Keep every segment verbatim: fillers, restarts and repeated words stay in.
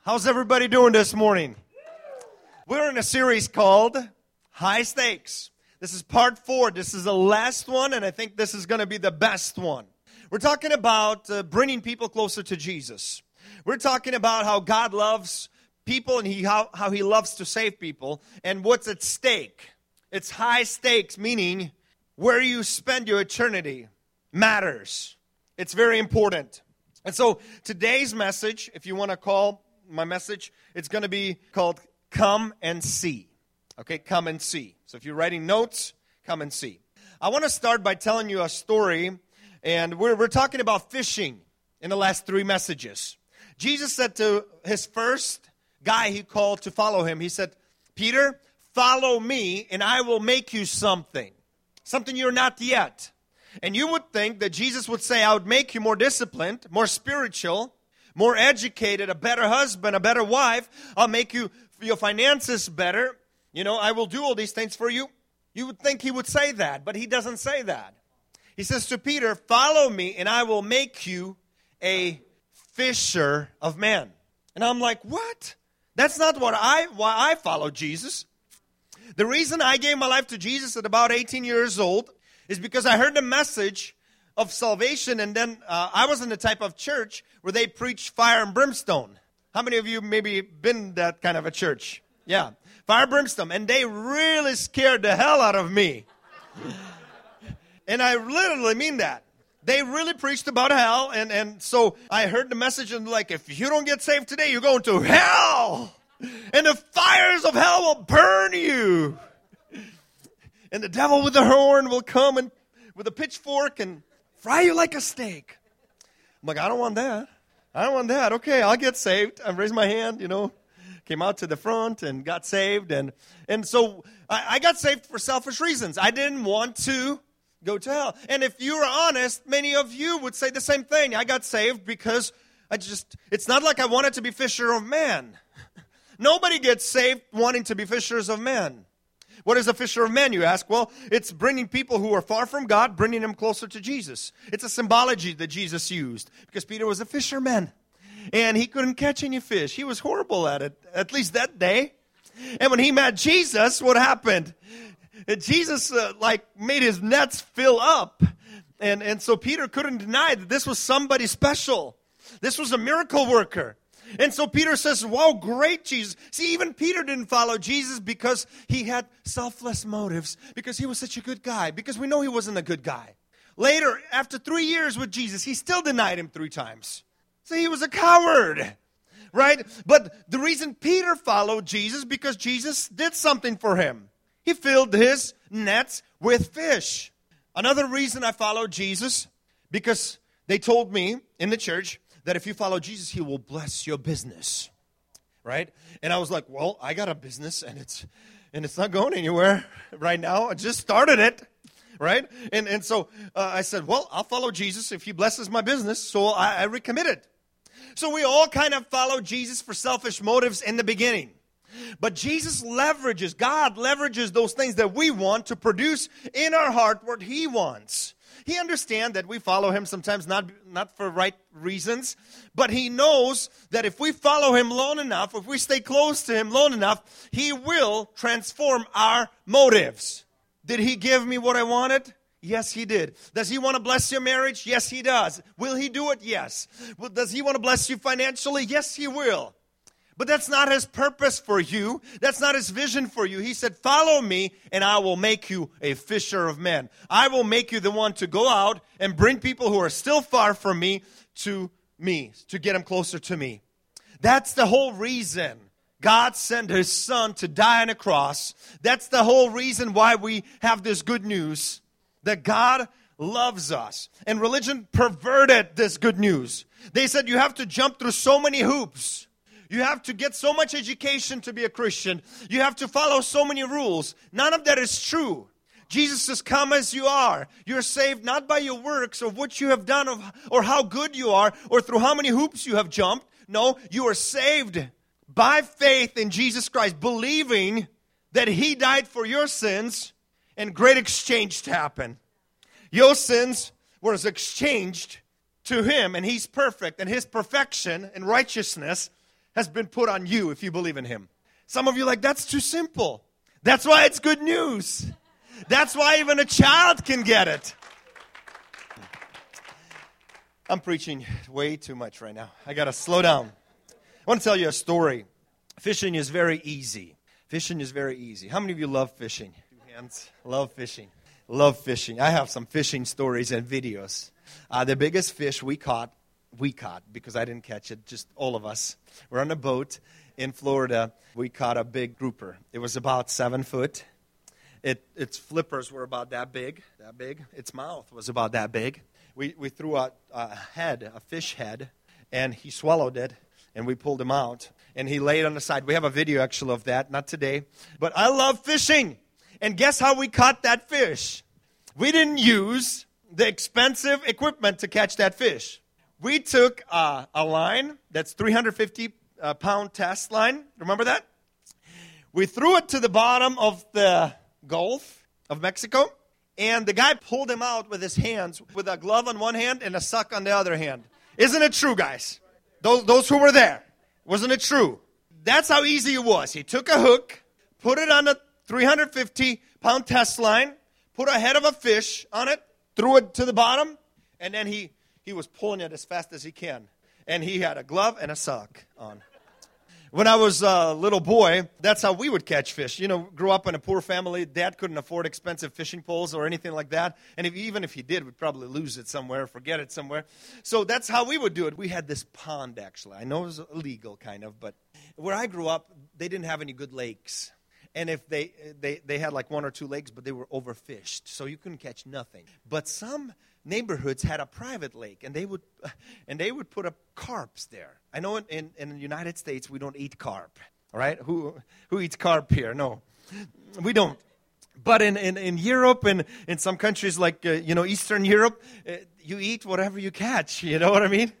How's everybody doing this morning? We're in a series called High Stakes. This is part four. This is the last one, and I think this is going to be the best one. We're talking about uh, bringing people closer to Jesus. We're talking about how God loves people and he, how, how He loves to save people, and what's at stake. It's high stakes, meaning where you spend your eternity matters. It's very important. And so today's message, if you want to call my message, it's going to be called Come and See. Okay, come and see. So if you're writing notes, come and see. I want to start by telling you a story, and we're, we're talking about fishing in the last three messages. Jesus said to his first guy he called to follow him, he said, Peter, follow me, and I will make you something. Something you're not yet. And you would think that Jesus would say, I would make you more disciplined, more spiritual, more educated, a better husband, a better wife. I'll make you your finances better. You know, I will do all these things for you. You would think he would say that, but he doesn't say that. He says to Peter, follow me and I will make you a fisher of men. And I'm like, what? That's not what I why I follow Jesus. The reason I gave my life to Jesus at about eighteen years old is because I heard the message of salvation, and then uh, I was in the type of church where they preach fire and brimstone. How many of you maybe been that kind of a church? Yeah, fire and brimstone, and they really scared the hell out of me. And I literally mean that. They really preached about hell, and, and so I heard the message, and like, if you don't get saved today, you're going to hell, and the fires of hell will burn you. And the devil with the horn will come and with a pitchfork and fry you like a steak. I'm like, I don't want that. I don't want that. Okay, I'll get saved. I raised my hand, you know, came out to the front and got saved. And, and so I, I got saved for selfish reasons. I didn't want to go to hell. And if you were honest, many of you would say the same thing. I got saved because I just, it's not like I wanted to be fisher of men. Nobody gets saved wanting to be fishers of men. What is a fisher of men, you ask? Well, it's bringing people who are far from God, bringing them closer to Jesus. It's a symbology that Jesus used because Peter was a fisherman and he couldn't catch any fish. He was horrible at it, at least that day. And when he met Jesus, what happened? Jesus uh, like made his nets fill up. And, and so Peter couldn't deny that this was somebody special. This was a miracle worker. And so Peter says, wow, great, Jesus. See, even Peter didn't follow Jesus because he had selfless motives, because he was such a good guy, because we know he wasn't a good guy. Later, after three years with Jesus, he still denied him three times. So he was a coward, right? But the reason Peter followed Jesus, because Jesus did something for him. He filled his nets with fish. Another reason I followed Jesus, because they told me in the church that if you follow Jesus, He will bless your business, right? And I was like, well, I got a business, and it's and it's not going anywhere right now. I just started it, right? And and so uh, I said, well, I'll follow Jesus if He blesses my business, so I, I recommitted. So we all kind of follow Jesus for selfish motives in the beginning. But Jesus leverages, God leverages those things that we want to produce in our heart what He wants. He understands that we follow Him sometimes not, not for right reasons, but He knows that if we follow Him long enough, if we stay close to Him long enough, He will transform our motives. Did He give me what I wanted? Yes, He did. Does He want to bless your marriage? Yes, He does. Will He do it? Yes. Well, does He want to bless you financially? Yes, He will. But that's not His purpose for you. That's not His vision for you. He said, follow me and I will make you a fisher of men. I will make you the one to go out and bring people who are still far from me to me, to get them closer to me. That's the whole reason God sent His Son to die on a cross. That's the whole reason why we have this good news, that God loves us. And religion perverted this good news. They said you have to jump through so many hoops. You have to get so much education to be a Christian. You have to follow so many rules. None of that is true. Jesus says, come as you are. You're saved not by your works or what you have done or how good you are or through how many hoops you have jumped. No, you are saved by faith in Jesus Christ, believing that He died for your sins and great exchange happened. Your sins were exchanged to Him, and He's perfect, and His perfection and righteousness has been put on you if you believe in him. Some of you are like, that's too simple. That's why it's good news. That's why even a child can get it. I'm preaching way too much right now. I got to slow down. I want to tell you a story. Fishing is very easy. Fishing is very easy. How many of you love fishing? Two hands. Love fishing. Love fishing. I have some fishing stories and videos. Uh, the biggest fish we caught, we caught, because I didn't catch it, just all of us. We're on a boat in Florida. We caught a big grouper. It was about seven foot. It, its flippers were about that big, that big. Its mouth was about that big. We we threw a, a head, a fish head, and he swallowed it, and we pulled him out. And he laid on the side. We have a video, actually, of that. Not today. But I love fishing. And guess how we caught that fish? We didn't use the expensive equipment to catch that fish. We took uh, a line that's three hundred fifty pound test line. Remember that? We threw it to the bottom of the Gulf of Mexico. And the guy pulled him out with his hands, with a glove on one hand and a suck on the other hand. Isn't it true, guys? Those, those who were there. Wasn't it true? That's how easy it was. He took a hook, put it on a three hundred fifty pound test line, put a head of a fish on it, threw it to the bottom, and then he, he was pulling it as fast as he can. And he had a glove and a sock on. When I was a little boy, that's how we would catch fish. You know, grew up in a poor family. Dad couldn't afford expensive fishing poles or anything like that. And if, even if he did, we'd probably lose it somewhere, forget it somewhere. So that's how we would do it. We had this pond, actually. I know it was illegal, kind of. But where I grew up, they didn't have any good lakes. And if they, they, they had like one or two lakes, but they were overfished. So you couldn't catch nothing. But some neighborhoods had a private lake, and they would and they would put up carps there. I know in, in, in the United States we don't eat carp, all right? Who who eats carp here? No, we don't. But in, in, in Europe and in some countries like uh, you know Eastern Europe, uh, you eat whatever you catch. You know what I mean?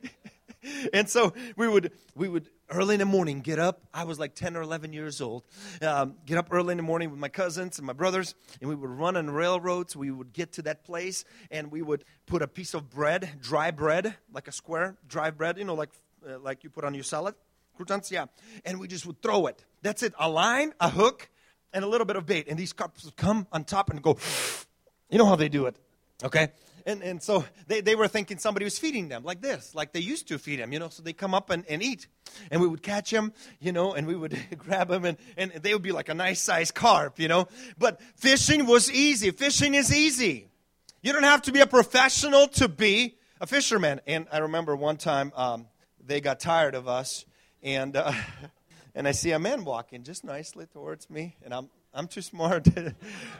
And so we would we would early in the morning get up. I was like ten or eleven years old. Um, get up early in the morning with my cousins and my brothers, and we would run on railroads. We would get to that place, and we would put a piece of bread, dry bread, like a square dry bread, you know, like uh, like you put on your salad, croutons, yeah. And we just would throw it. That's it. A line, a hook, and a little bit of bait. And these carps would come on top and go. You know how they do it, okay? And and so they, they were thinking somebody was feeding them like this, like they used to feed them, you know. So they come up and, and eat. And we would catch them, you know, and we would grab them, and, and they would be like a nice-sized carp, you know. But fishing was easy. Fishing is easy. You don't have to be a professional to be a fisherman. And I remember one time um, they got tired of us, and uh, and I see a man walking just nicely towards me, and I'm I'm too smart to,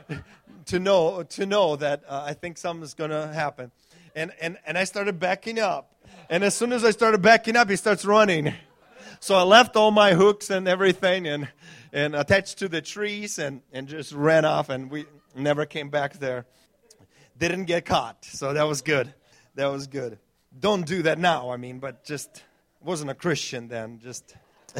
to know to know that uh, I think something's going to happen. And, and and I started backing up. And as soon as I started backing up, he starts running. So I left all my hooks and everything and and attached to the trees and, and just ran off, and we never came back there. Didn't get caught. So that was good. That was good. Don't do that now, I mean, but just wasn't a Christian then. Just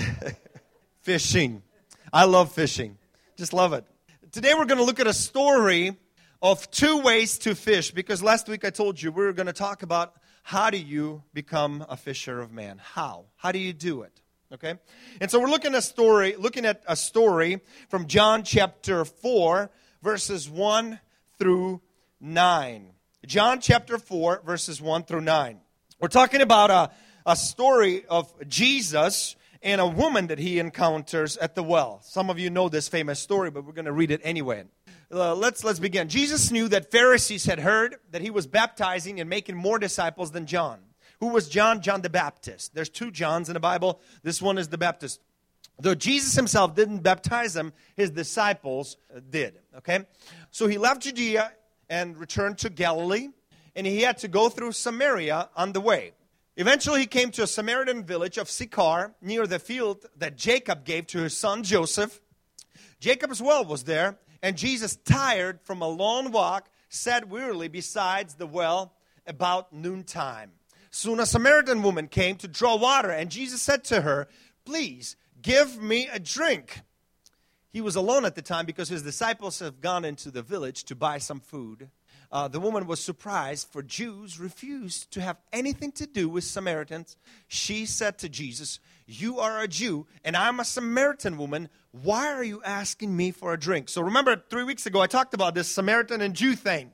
fishing. I love fishing. Just love it. Today we're going to look at a story of two ways to fish, because last week I told you we were going to talk about how do you become a fisher of man. How? How do you do it? Okay? And so we're looking at a story, looking at a story from John chapter four, verses one through nine. John chapter four, verses one through nine. We're talking about a, a story of Jesus and a woman that he encounters at the well. Some of you know this famous story, but we're going to read it anyway. Uh, let's let's begin. Jesus knew that Pharisees had heard that he was baptizing and making more disciples than John. Who was John? John the Baptist. There's two Johns in the Bible. This one is the Baptist. Though Jesus himself didn't baptize them, his disciples did. Okay? So he left Judea and returned to Galilee, and he had to go through Samaria on the way. Eventually, he came to a Samaritan village of Sychar, near the field that Jacob gave to his son Joseph. Jacob's well was there, and Jesus, tired from a long walk, sat wearily beside the well about noontime. Soon a Samaritan woman came to draw water, and Jesus said to her, "Please, give me a drink." He was alone at the time because his disciples had gone into the village to buy some food. Uh, the woman was surprised, for Jews refused to have anything to do with Samaritans. She said to Jesus, you are a Jew, and I'm a Samaritan woman. Why are you asking me for a drink? So remember, three weeks ago, I talked about this Samaritan and Jew thing.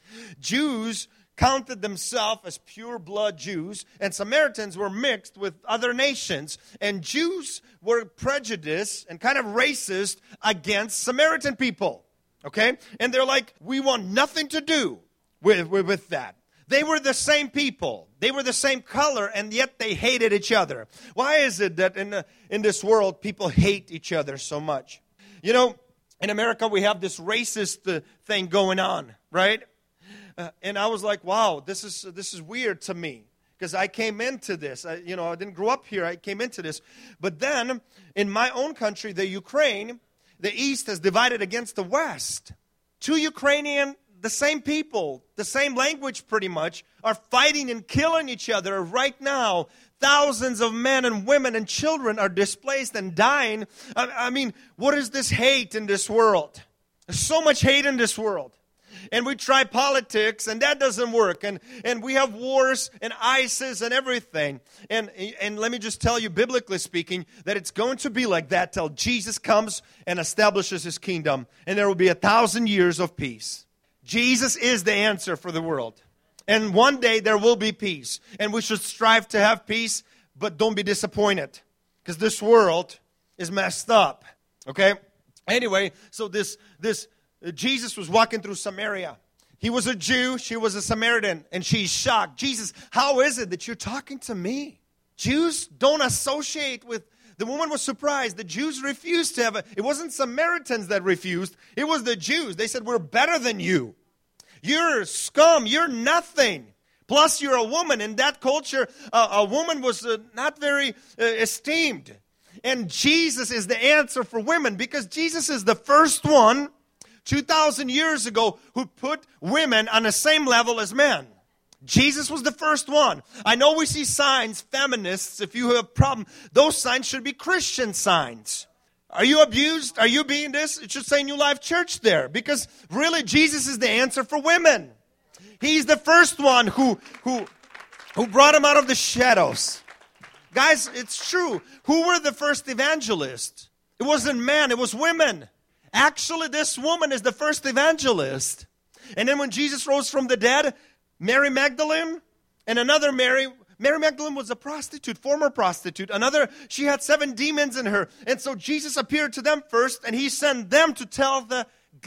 Jews counted themselves as pure blood Jews, and Samaritans were mixed with other nations, and Jews were prejudiced and kind of racist against Samaritan people, okay? And they're like, we want nothing to do with, with, with that. They were the same people. They were the same color, and yet they hated each other. Why is it that in, the, in this world, people hate each other so much? You know, in America, we have this racist uh, thing going on, right? Uh, and I was like, wow, this is this is weird to me, because I came into this. I, you know, I didn't grow up here. I came into this. But then, in my own country, the Ukraine, the East has divided against the West. Two Ukrainian, the same people, the same language pretty much, are fighting and killing each other right now. Thousands of men and women and children are displaced and dying. I, I mean, what is this hate in this world? There's so much hate in this world. And we try politics, and that doesn't work. And, and we have wars and ISIS and everything. And, and let me just tell you, biblically speaking, that it's going to be like that till Jesus comes and establishes His kingdom. And there will be a thousand years of peace. Jesus is the answer for the world. And one day there will be peace. And we should strive to have peace, but don't be disappointed, because this world is messed up. Okay? Anyway, so this this... Jesus was walking through Samaria. He was a Jew, she was a Samaritan, and she's shocked. Jesus, how is it that you're talking to me? Jews don't associate with, the woman was surprised. The Jews refused to have a, it wasn't Samaritans that refused, it was the Jews. They said, we're better than you. You're scum, you're nothing. Plus, you're a woman. In that culture, uh, a woman was uh, not very uh, esteemed. And Jesus is the answer for women, because Jesus is the first one two thousand years ago who put women on the same level as men. Jesus was the first one. I know we see signs, feminists, if you have a problem, those signs should be Christian signs. Are you abused? Are you being this? It should say New Life Church there, because really Jesus is the answer for women. He's the first one who, who, who brought them out of the shadows. Guys, it's true. Who were the first evangelists? It wasn't men, it was women. Actually, this woman is the first evangelist. And then when Jesus rose from the dead, Mary Magdalene and another Mary, Mary Magdalene was a prostitute, former prostitute. Another, she had seven demons in her. And so Jesus appeared to them first, and He sent them to tell the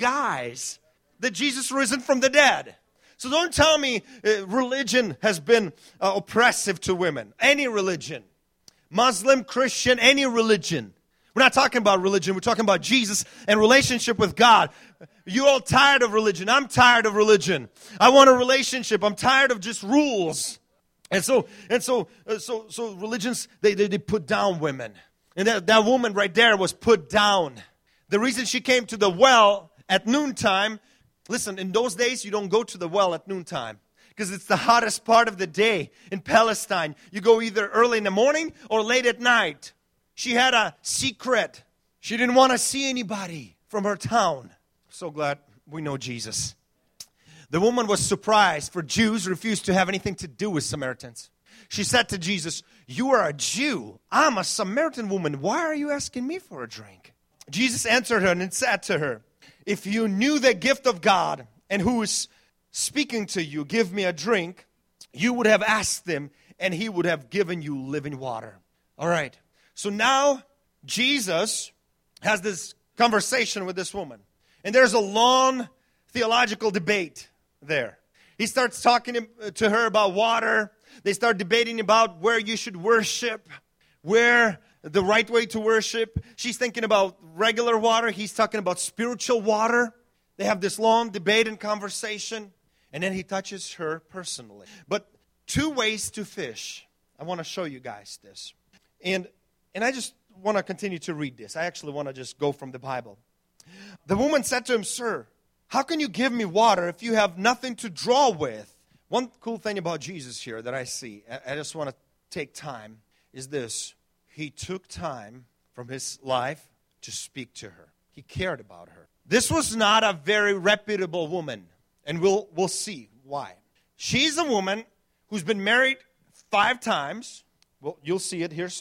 guys that Jesus risen from the dead. So don't tell me uh, religion has been uh, oppressive to women. Any religion. Muslim, Christian, any religion. We're not talking about religion. We're talking about Jesus and relationship with God. You all tired of religion. I'm tired of religion. I want a relationship. I'm tired of just rules. And so, and so, uh, so, so religions, they, they, they put down women. And that, that woman right there was put down. The reason she came to the well at noontime, listen, in those days, you don't go to the well at noontime, because it's the hottest part of the day in Palestine. You go either early in the morning or late at night. She had a secret. She didn't want to see anybody from her town. So glad we know Jesus. The woman was surprised, for Jews refused to have anything to do with Samaritans. She said to Jesus, you are a Jew. I'm a Samaritan woman. Why are you asking me for a drink? Jesus answered her and said to her, if you knew the gift of God and who is speaking to you, give me a drink, you would have asked Him and He would have given you living water. All right. So now Jesus has this conversation with this woman. And there's a long theological debate there. He starts talking to her about water. They start debating about where you should worship, where the right way to worship. She's thinking about regular water. He's talking about spiritual water. They have this long debate and conversation. And then He touches her personally. But two ways to fish. I want to show you guys this. And And I just want to continue to read this. I actually want to just go from the Bible. The woman said to him, sir, how can you give me water if you have nothing to draw with? One cool thing about Jesus here that I see, I just want to take time, is this. He took time from His life to speak to her. He cared about her. This was not a very reputable woman, and we'll, we'll see why. She's a woman who's been married five times. Well, you'll see it here soon.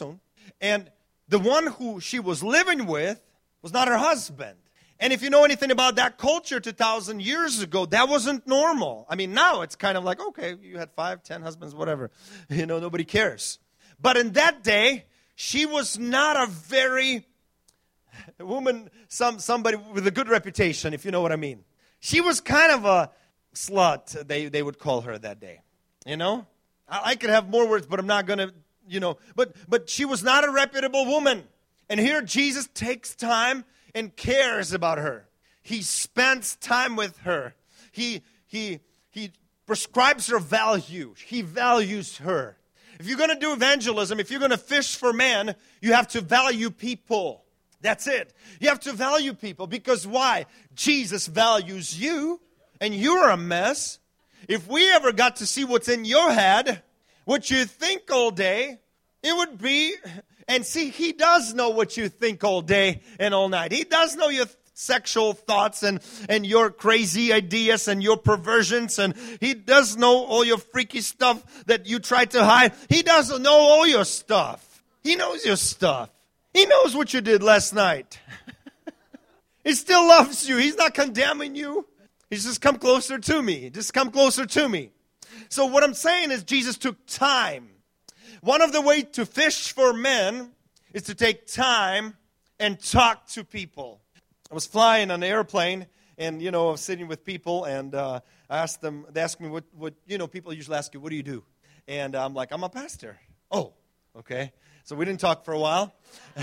And the one who she was living with was not her husband. And if you know anything about that culture two thousand years ago, that wasn't normal. I mean, now it's kind of like, okay, you had five, ten husbands, whatever. You know, nobody cares. But in that day, she was not a very a woman, some somebody with a good reputation, if you know what I mean. She was kind of a slut, they, they would call her that day. You know? I, I could have more words, but I'm not going to, you know. But But she was not a reputable woman. And here Jesus takes time and cares about her. He spends time with her. He, he, he prescribes her value. He values her. If you're going to do evangelism, if you're going to fish for men, you have to value people. That's it. You have to value people because why? Jesus values you, and you're a mess. If we ever got to see what's in your head, what you think all day, it would be... And see, He does know what you think all day and all night. He does know your sexual thoughts and, and your crazy ideas and your perversions. And He does know all your freaky stuff that you try to hide. He doesn't know all your stuff. He knows your stuff. He knows what you did last night. He still loves you. He's not condemning you. He's just come closer to me. Just come closer to me. So what I'm saying is Jesus took time. One of the ways to fish for men is to take time and talk to people. I was flying on an airplane, and, you know, I was sitting with people, and uh, I asked them, they asked me, what, what, you know, people usually ask you, what do you do? And I'm like, I'm a pastor. Oh, okay. So we didn't talk for a while.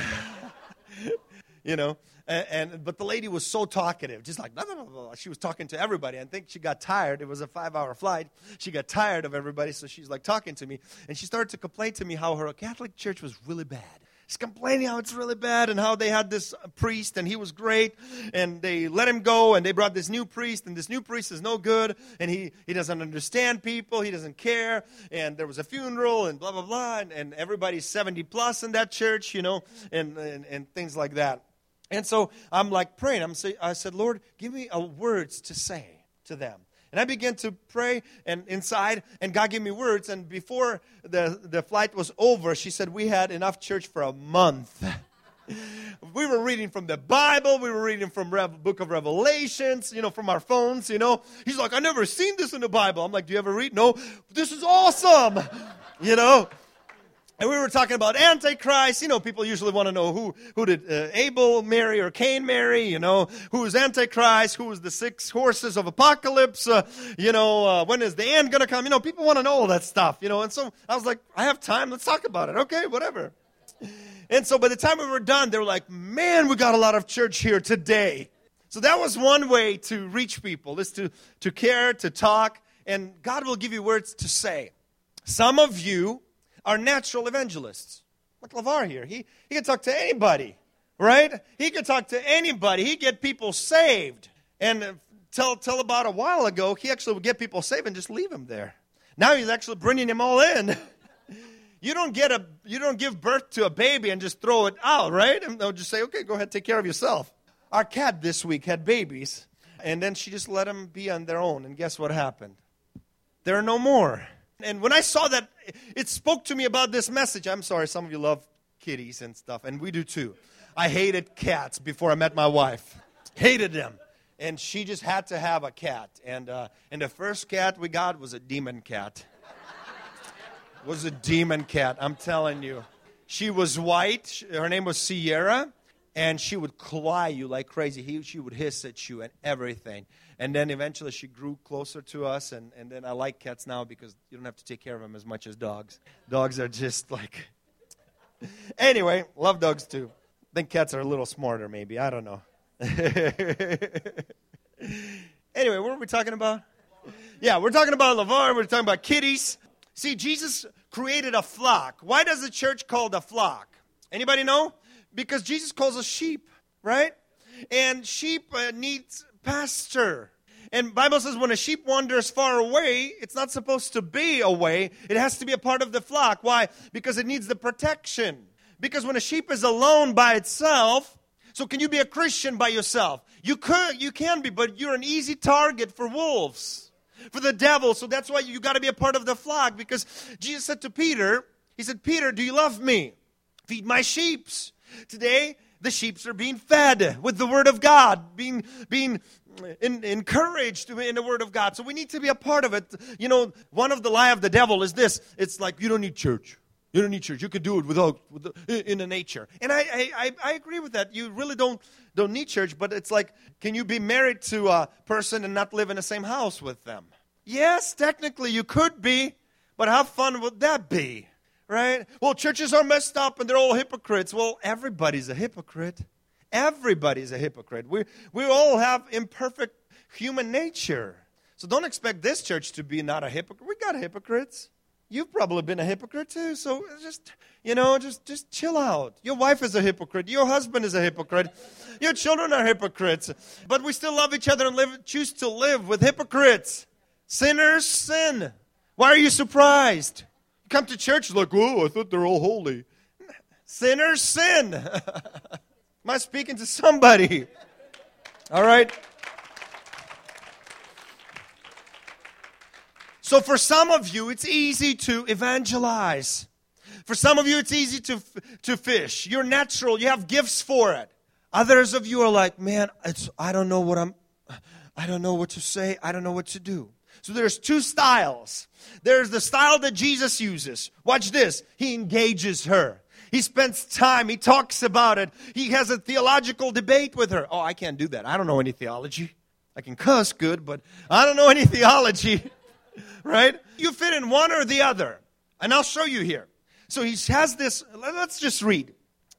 You know, and, and but the lady was so talkative, just like, blah, blah, blah, blah. She was talking to everybody. I think she got tired. It was a five-hour flight. She got tired of everybody, so she's like talking to me. And she started to complain to me how her Catholic church was really bad. She's complaining how it's really bad and how they had this priest, and he was great, and they let him go, and they brought this new priest, and this new priest is no good, and he, he doesn't understand people, he doesn't care, and there was a funeral, and blah, blah, blah, and, and everybody's seventy plus in that church, you know, and, and, and things like that. And so I'm like praying. I'm say, I said, Lord, give me a words to say to them. And I began to pray and inside, and God gave me words. And before the, the flight was over, she said, we had enough church for a month. We were reading from the Bible. We were reading from Re- book of Revelations, you know, from our phones, you know. He's like, I've never seen this in the Bible. I'm like, do you ever read? No, this is awesome, you know. And we were talking about Antichrist. You know, people usually want to know who, who did uh, Abel marry or Cain marry, you know. Who is Antichrist? Who is the six horses of apocalypse? Uh, you know, uh, when is the end going to come? You know, people want to know all that stuff, you know. And so I was like, I have time. Let's talk about it. Okay, whatever. And so by the time we were done, they were like, man, we got a lot of church here today. So that was one way to reach people, is to, to care, to talk. And God will give you words to say. Some of you are natural evangelists. Like LeVar here. He, he can talk to anybody, right? He can talk to anybody. He get people saved. And till, till about a while ago, he actually would get people saved and just leave them there. Now he's actually bringing them all in. You don't get a, you don't give birth to a baby and just throw it out, right? And they'll just say, okay, go ahead, take care of yourself. Our cat this week had babies, and then she just let them be on their own. And guess what happened? There are no more. And when I saw that, it spoke to me about this message. I'm sorry, some of you love kitties and stuff, and we do too. I hated cats before I met my wife. Hated them. And she just had to have a cat. And uh, and the first cat we got was a demon cat. Was a demon cat, I'm telling you. She was white. Her name was Sierra. And she would claw you like crazy. He, she would hiss at you and everything. And then eventually she grew closer to us. And, and then I like cats now because you don't have to take care of them as much as dogs. Dogs are just like... Anyway, love dogs too. I think cats are a little smarter maybe. I don't know. Anyway, what were we talking about? Yeah, we're talking about LeVar. We're talking about kitties. See, Jesus created a flock. Why does the church call it a flock? Anybody know? Because Jesus calls us sheep, right? And sheep uh, needs pasture. And Bible says when a sheep wanders far away, it's not supposed to be away. It has to be a part of the flock. Why? Because it needs the protection. Because when a sheep is alone by itself, so can you be a Christian by yourself? You could, you can be, but you're an easy target for wolves, for the devil. So that's why you got to be a part of the flock. Because Jesus said to Peter, he said, Peter, do you love me? feed my sheeps. Today, the sheeps are being fed with the Word of God, being being in, encouraged in the Word of God. So we need to be a part of it. You know, one of the lie of the devil is this. It's like, you don't need church. You don't need church. You could do it without, with the, in the nature. And I, I, I agree with that. You really don't, don't need church. But it's like, can you be married to a person and not live in the same house with them? Yes, technically you could be. But how fun would that be? Right? Well, churches are messed up and they're all hypocrites. Well, everybody's a hypocrite. Everybody's a hypocrite. We, we all have imperfect human nature. So don't expect this church to be not a hypocrite. We got hypocrites. You've probably been a hypocrite too, so just, you know, just, just chill out. Your wife is a hypocrite. Your husband is a hypocrite. Your children are hypocrites. But we still love each other and live, choose to live with hypocrites. Sinners sin. Why are you surprised? You come to church like, oh, I thought they're all holy. Sinners sin. Am I speaking to somebody? All right. So for some of you, it's easy to evangelize. For some of you, it's easy to to fish. You're natural. You have gifts for it. Others of you are like, man, it's I don't know what I'm, I don't know what to say. I don't know what to do. So there's two styles. There's the style that Jesus uses. Watch this. He engages her. He spends time. He talks about it. He has a theological debate with her. Oh, I can't do that. I don't know any theology. I can cuss good, but I don't know any theology. Right? You fit in one or the other. And I'll show you here. So he has this, let's just read.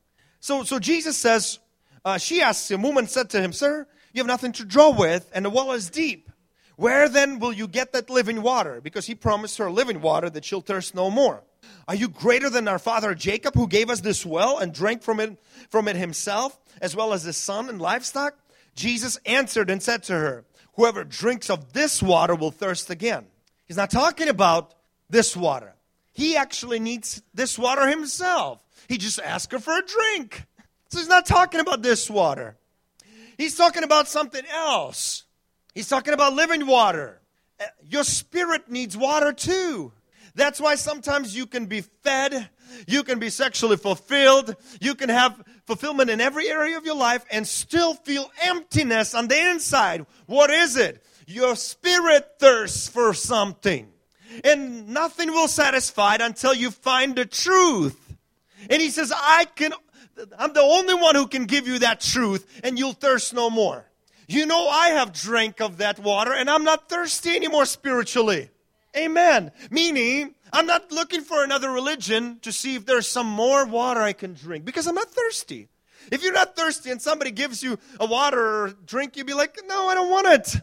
So, so Jesus says, uh, she asks him, woman said to him, sir, you have nothing to draw with, and the well is deep. Where then will you get that living water? Because he promised her living water that she'll thirst no more. Are you greater than our father Jacob, who gave us this well and drank from it, from it himself, as well as his son and livestock? Jesus answered and said to her, whoever drinks of this water will thirst again. He's not talking about this water. He actually needs this water himself. He just asked her for a drink. So he's not talking about this water. He's talking about something else. He's talking about living water. Your spirit needs water too. That's why sometimes you can be fed, you can be sexually fulfilled, you can have fulfillment in every area of your life and still feel emptiness on the inside. What is it? Your spirit thirsts for something. And nothing will satisfy it until you find the truth. And he says, I can, I'm the only one who can give you that truth, and you'll thirst no more. You know, I have drank of that water, and I'm not thirsty anymore spiritually. Amen. Meaning, I'm not looking for another religion to see if there's some more water I can drink, because I'm not thirsty. If you're not thirsty and somebody gives you a water or a drink, you'll be like, no, I don't want it.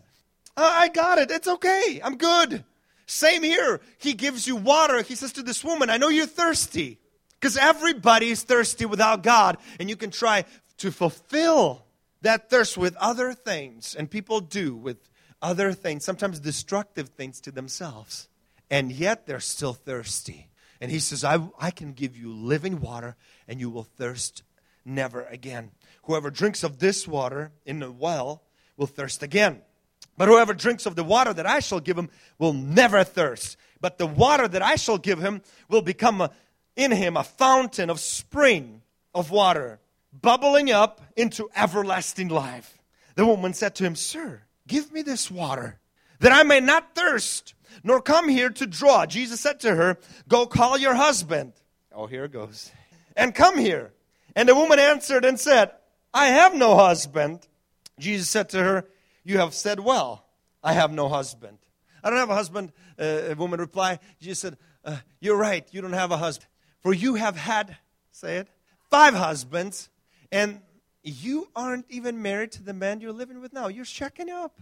I got it. It's okay. I'm good. Same here. He gives you water. He says to this woman, I know you're thirsty. Because everybody is thirsty without God. And you can try to fulfill that thirst with other things. And people do with other things. Sometimes destructive things to themselves. And yet they're still thirsty. And he says, I, I can give you living water. And you will thirst never again. Whoever drinks of this water in the well will thirst again. But whoever drinks of the water that I shall give him will never thirst. But the water that I shall give him will become a, in him a fountain of spring of water, bubbling up into everlasting life. The woman said to him, sir, give me this water, that I may not thirst, nor come here to draw. Jesus said to her, go call your husband. Oh, here it goes. And come here. And the woman answered and said, I have no husband. Jesus said to her, you have said well, I have no husband. I don't have a husband, uh, a woman replied. Jesus said, uh, you're right, you don't have a husband. For you have had, say it, five husbands, and you aren't even married to the man you're living with now. You're checking up.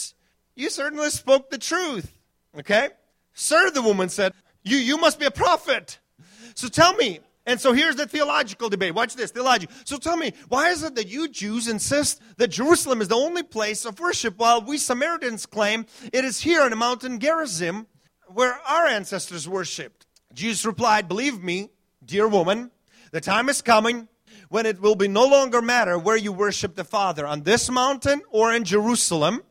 You certainly spoke the truth. Okay? Sir, the woman said, you, you must be a prophet. So tell me. And so here's the theological debate. Watch this, theology. So tell me, why is it that you Jews insist that Jerusalem is the only place of worship, while we Samaritans claim it is here in the mountain Gerizim where our ancestors worshipped? Jesus replied, believe me, dear woman, the time is coming when it will be no longer matter where you worship the Father, on this mountain or in Jerusalem.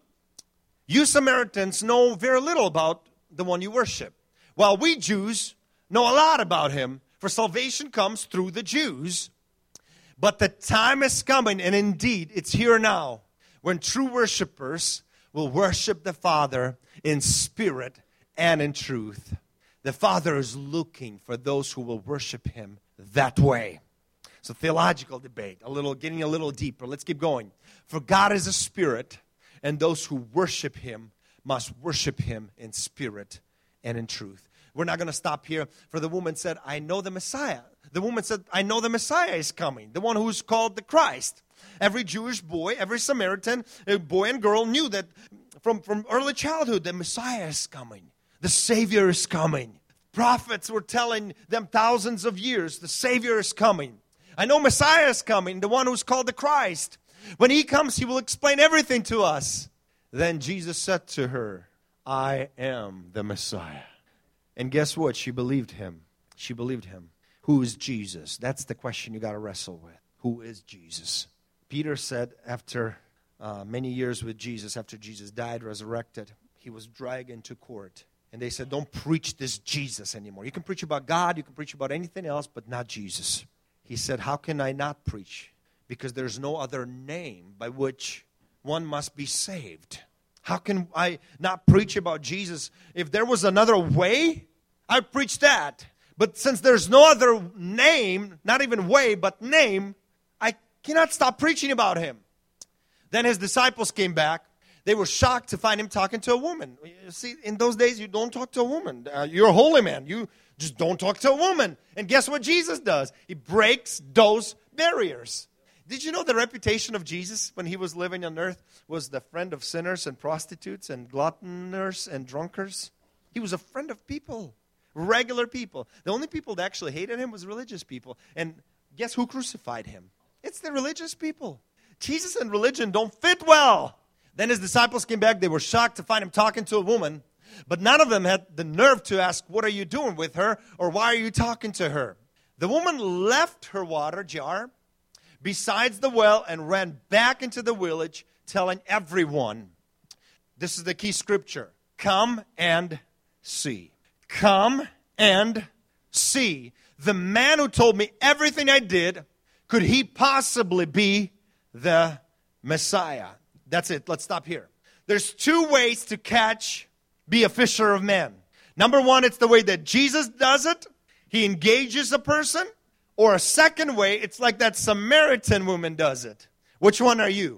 You Samaritans know very little about the one you worship, while we Jews know a lot about him. For salvation comes through the Jews. But the time is coming, and indeed it's here now, when true worshipers will worship the Father in spirit and in truth. The Father is looking for those who will worship Him that way. So theological debate, a little, getting a little deeper. Let's keep going. For God is a spirit, and those who worship Him must worship Him in spirit and in truth. We're not going to stop here. For the woman said, I know the Messiah. The woman said, I know the Messiah is coming, the one who's called the Christ. Every Jewish boy, every Samaritan boy and girl knew that from, from early childhood, the Messiah is coming. The Savior is coming. Prophets were telling them thousands of years, the Savior is coming. I know Messiah is coming, the one who's called the Christ. When He comes, He will explain everything to us. Then Jesus said to her, I am the Messiah. And guess what? She believed Him. She believed Him. Who is Jesus? That's the question you got to wrestle with. Who is Jesus? Peter said after uh, many years with Jesus, after Jesus died, resurrected, he was dragged into court. And they said, don't preach this Jesus anymore. You can preach about God, you can preach about anything else, but not Jesus. He said, how can I not preach? Because there's no other name by which one must be saved. How can I not preach about Jesus? If there was another way, I'd preach that. But since there's no other name, not even way, but name, I cannot stop preaching about Him. Then His disciples came back. They were shocked to find Him talking to a woman. You see, in those days, you don't talk to a woman. Uh, you're a holy man. You just don't talk to a woman. And guess what Jesus does? He breaks those barriers. Did you know the reputation of Jesus when He was living on earth was the friend of sinners and prostitutes and gluttoners and drunkards? He was a friend of people, regular people. The only people that actually hated Him was religious people. And guess who crucified Him? It's the religious people. Jesus and religion don't fit well. Then His disciples came back. They were shocked to find Him talking to a woman. But none of them had the nerve to ask, what are you doing with her? Or why are you talking to her? The woman left her water jar besides the well and ran back into the village, telling everyone, this is the key scripture, come and see. Come and see. The man who told me everything I did, could he possibly be the Messiah? That's it. Let's stop here. There's two ways to catch, be a fisher of men. Number one, it's the way that Jesus does it. He engages a person. Or a second way, it's like that Samaritan woman does it. Which one are you?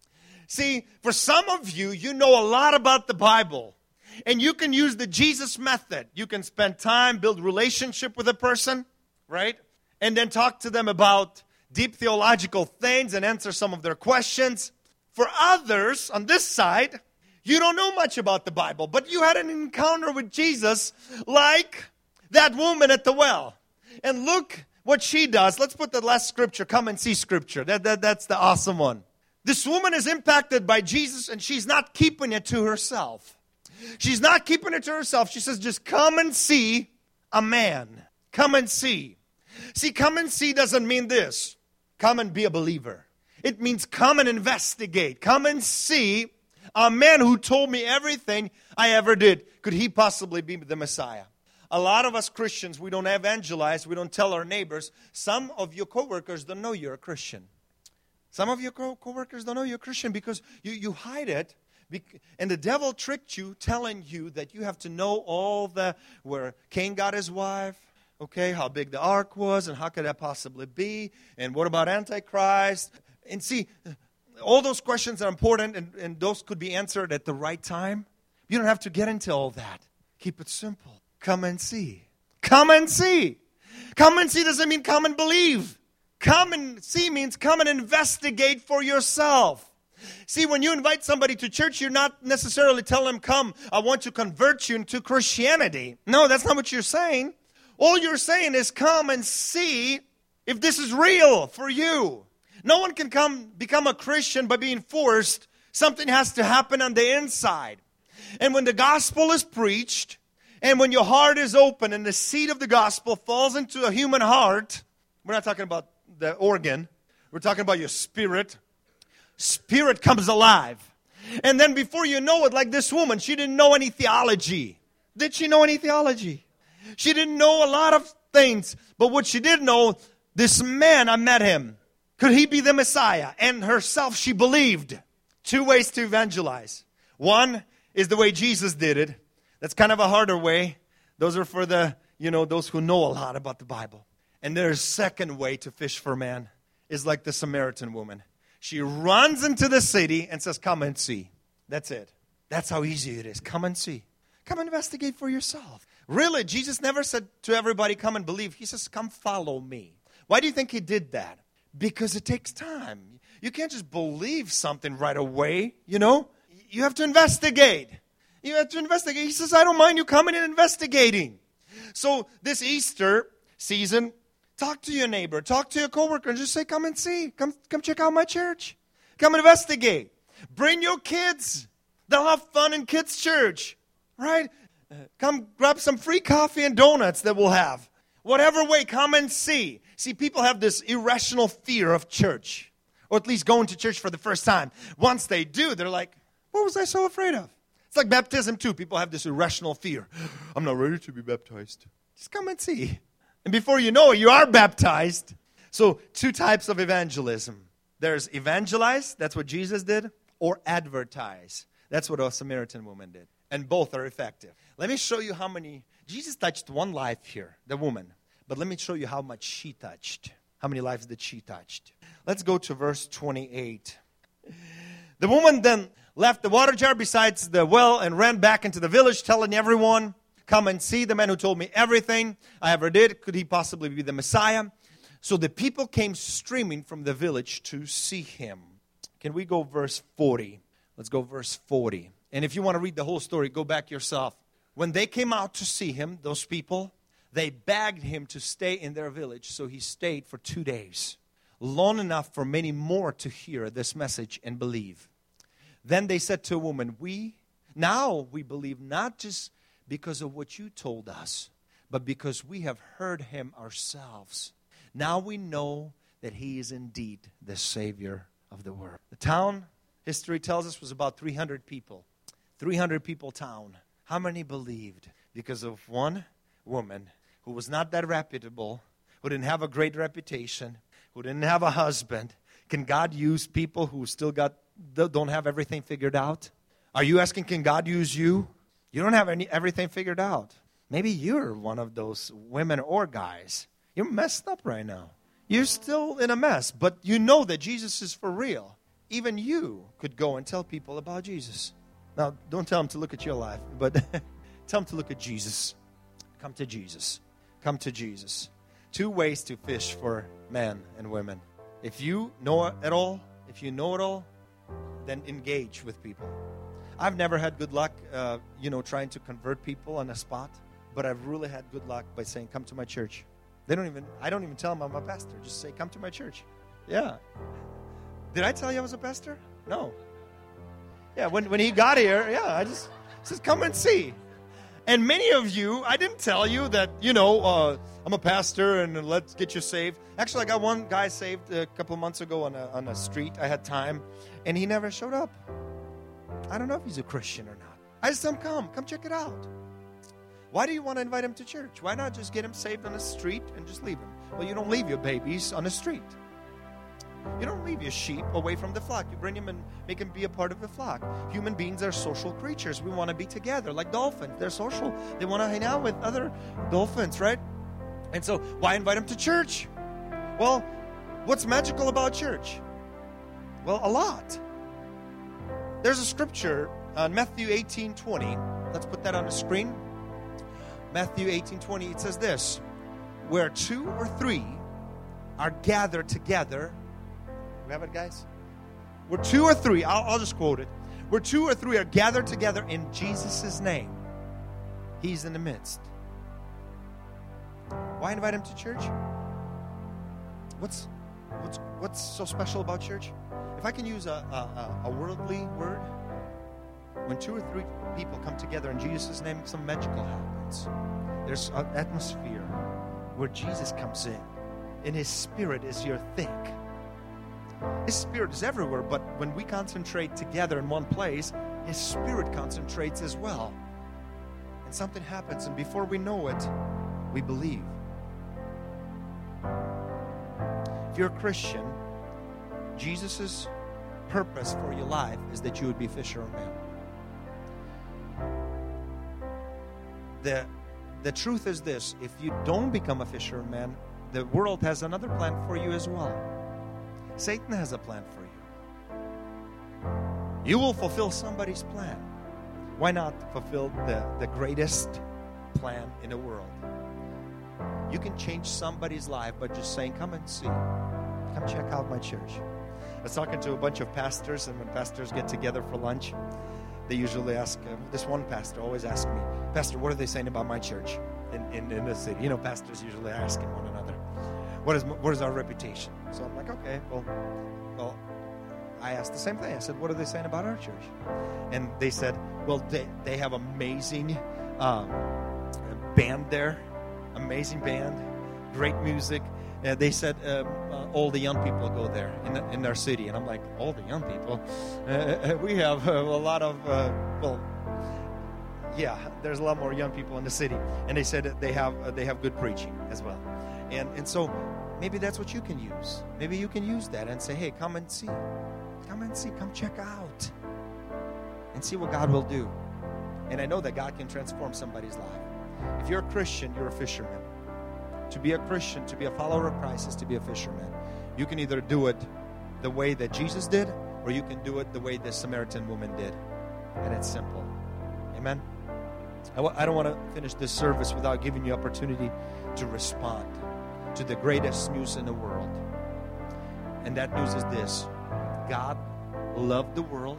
See, for some of you, you know a lot about the Bible. And you can use the Jesus method. You can spend time, build relationship with a person, right? And then talk to them about deep theological things and answer some of their questions. For others, on this side, you don't know much about the Bible, but you had an encounter with Jesus like that woman at the well. And look what she does. Let's put the last scripture, come and see scripture. That, that, that's the awesome one. This woman is impacted by Jesus, and she's not keeping it to herself. She's not keeping it to herself. She says, just come and see a man. Come and see. See, come and see doesn't mean this. Come and be a believer. It means come and investigate. Come and see a man who told me everything I ever did. Could he possibly be the Messiah? A lot of us Christians, we don't evangelize. We don't tell our neighbors. Some of your coworkers don't know you're a Christian. Some of your co- coworkers don't know you're a Christian because you, you hide it. And the devil tricked you, telling you that you have to know all the, where Cain got his wife, okay, how big the ark was, and how could that possibly be, and what about Antichrist? And see, all those questions are important, and, and those could be answered at the right time. You don't have to get into all that. Keep it simple. Come and see. Come and see. Come and see doesn't mean come and believe. Come and see means come and investigate for yourself. See, when you invite somebody to church, you're not necessarily telling them, come, I want to convert you into Christianity. No, that's not what you're saying. All you're saying is come and see if this is real for you. No one can come become a Christian by being forced. Something has to happen on the inside. And when the gospel is preached, and when your heart is open and the seed of the gospel falls into a human heart, we're not talking about the organ, we're talking about your spirit. Spirit comes alive. And then before you know it, like this woman, she didn't know any theology. Did she know any theology? She didn't know a lot of things. But what she did know, this man, I met him. Could he be the Messiah? And herself, she believed. Two ways to evangelize. One is the way Jesus did it. That's kind of a harder way. Those are for the, you know, those who know a lot about the Bible. And there's a second way to fish for man, is like the Samaritan woman. She runs into the city and says, come and see. That's it. That's how easy it is. Come and see. Come investigate for yourself. Really, Jesus never said to everybody, come and believe. He says, come follow me. Why do you think he did that? Because it takes time. You can't just believe something right away, you know. You have to investigate. You have to investigate. He says, I don't mind you coming and investigating. So this Easter season, talk to your neighbor, talk to your coworker, and just say, come and see. Come, come check out my church. Come investigate. Bring your kids. They'll have fun in kids' church, right? Come grab some free coffee and donuts that we'll have. Whatever way, come and see. See, people have this irrational fear of church, or at least going to church for the first time. Once they do, they're like, what was I so afraid of? It's like baptism too. People have this irrational fear. I'm not ready to be baptized. Just come and see. And before you know it, you are baptized. So two types of evangelism. There's evangelize, that's what Jesus did, or advertise. That's what a Samaritan woman did. And both are effective. Let me show you how many. Jesus touched one life here, the woman. But let me show you how much she touched. How many lives did she touch? Let's go to verse twenty-eight. The woman then left the water jar beside the well and ran back into the village, telling everyone, come and see the man who told me everything I ever did. Could he possibly be the Messiah? So the people came streaming from the village to see him. Can we go verse forty? Let's go verse forty. And if you want to read the whole story, go back yourself. When they came out to see him, those people, they begged him to stay in their village. So he stayed for two days, long enough for many more to hear this message and believe. Then they said to a woman, we, now we believe not just because of what you told us, but because we have heard him ourselves. Now we know that he is indeed the Savior of the world. The town, history tells us, was about three hundred people. three hundred people town. How many believed? Because of one woman who was not that reputable, who didn't have a great reputation, who didn't have a husband. Can God use people who still got don't have everything figured out? Are you asking, can God use you? You don't have any everything figured out. Maybe you're one of those women or guys. You're messed up right now. You're still in a mess, but you know that Jesus is for real. Even you could go and tell people about Jesus. Now, don't tell them to look at your life, but tell them to look at Jesus. Come to Jesus. Come to Jesus. Two ways to fish for men and women. If you know it all, if you know it all, then engage with people. I've never had good luck, uh, you know, trying to convert people on a spot, but I've really had good luck by saying, come to my church. They don't even, I don't even tell them I'm a pastor. Just say, come to my church. Yeah. Did I tell you I was a pastor? No. Yeah, when, when he got here, yeah, I just said, come and see. And many of you, I didn't tell you that, you know, uh, I'm a pastor and let's get you saved. Actually, I got one guy saved a couple of months ago on a, on a street. I had time, and he never showed up. I don't know if he's a Christian or not. I just told him, come, come check it out. Why do you want to invite him to church? Why not just get him saved on the street and just leave him? Well, you don't leave your babies on the street. You don't leave your sheep away from the flock. You bring him and make him be a part of the flock. Human beings are social creatures. We want to be together like dolphins. They're social. They want to hang out with other dolphins, right? And so why invite them to church? Well, what's magical about church? Well, a lot. There's a scripture on Matthew eighteen twenty. Let's put that on the screen. Matthew eighteen twenty, it says this: where two or three are gathered together. We have it, guys? Where two or three, I'll, I'll just quote it. Where two or three are gathered together in Jesus' name, he's in the midst. Why invite him to church? What's what's what's so special about church? If I can use a, a, a worldly word, when two or three people come together in Jesus' name, some magical happens. There's an atmosphere where Jesus comes in, and his spirit is your thick. His spirit is everywhere, but when we concentrate together in one place, his spirit concentrates as well. And something happens, and before we know it, we believe. If you're a Christian, Jesus' purpose for your life is that you would be a fisher of men. The, the truth is this: if you don't become a fisher of men, the world has another plan for you as well. Satan has a plan for you. You will fulfill somebody's plan. Why not fulfill the, the greatest plan in the world? You can change somebody's life by just saying, come and see. Come check out my church. I was talking to a bunch of pastors, and when pastors get together for lunch, they usually ask, uh, this one pastor always asks me, Pastor, what are they saying about my church in, in, in the city? You know, pastors usually are asking one another, what is what is our reputation? So I'm like, okay, well, well, I asked the same thing. I said, what are they saying about our church? And they said, well, they, they have amazing um, band there, amazing band, great music. Uh, they said um, uh, all the young people go there in, the, in their city. And I'm like, all the young people? Uh, we have uh, a lot of, uh, well, yeah, there's a lot more young people in the city. And they said that they have uh, they have good preaching as well. And, and so maybe that's what you can use. Maybe you can use that and say, hey, come and see. Come and see. Come check out. And see what God will do. And I know that God can transform somebody's life. If you're a Christian, you're a fisherman. To be a Christian, to be a follower of Christ, is to be a fisherman. You can either do it the way that Jesus did, or you can do it the way the Samaritan woman did. And it's simple. Amen? I, w- I don't want to finish this service without giving you opportunity to respond to the greatest news in the world. And that news is this: God loved the world,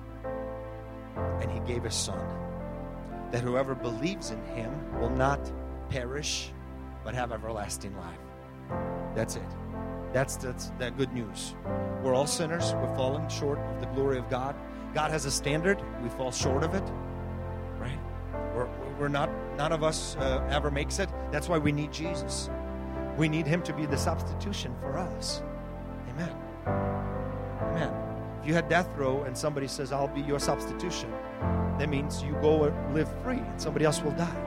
and He gave His Son, that whoever believes in Him will not perish, but have everlasting life. That's it. That's, that's that good news. We're all sinners. We're falling short of the glory of God. God has a standard. We fall short of it. Right? We're, we're not, none of us uh, ever makes it. That's why we need Jesus. We need Him to be the substitution for us. Amen. Amen. If you had death row and somebody says, I'll be your substitution, that means you go and live free and somebody else will die.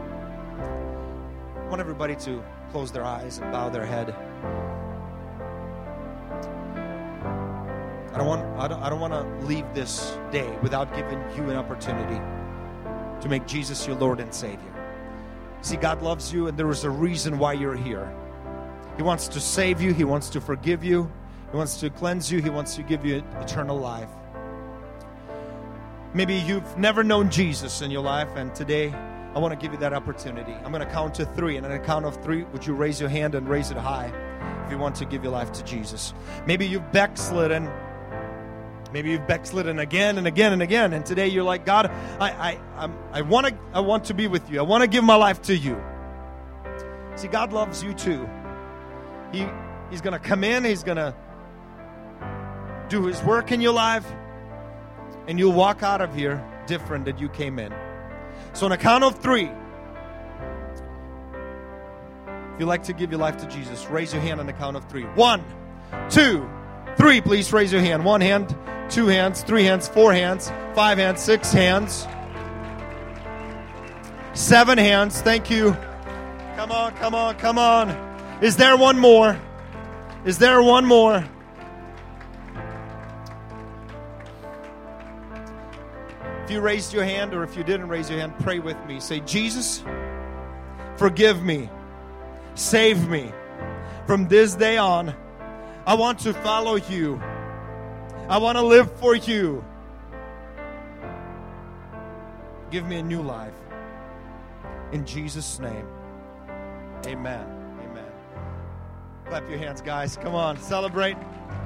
I want everybody to close their eyes and bow their head. I don't want I don't, I don't want to leave this day without giving you an opportunity to make Jesus your Lord and Savior. See, God loves you, and there is a reason why you're here. He wants to save you. He wants to forgive you. He wants to cleanse you. He wants to give you eternal life. Maybe you've never known Jesus in your life, and today I want to give you that opportunity. I'm going to count to three, and on a count of three, would you raise your hand and raise it high if you want to give your life to Jesus? Maybe you've backslidden. Maybe you've backslidden again and again and again, and today you're like, God, I I I'm, I want to I want to be with you. I want to give my life to you. See, God loves you too. He He's going to come in. He's going to do His work in your life, and you'll walk out of here different than you came in. So on a count of three, if you'd like to give your life to Jesus, raise your hand on the count of three. One, two, three. Please raise your hand. One hand, two hands, three hands, four hands, five hands, six hands, seven hands. Thank you. Come on, come on, come on. Is there one more? Is there one more? If you raised your hand, or if you didn't raise your hand, pray with me. Say, Jesus, forgive me. Save me. From this day on, I want to follow you. I want to live for you. Give me a new life. In Jesus' name, amen. Amen. Clap your hands, guys. Come on, celebrate.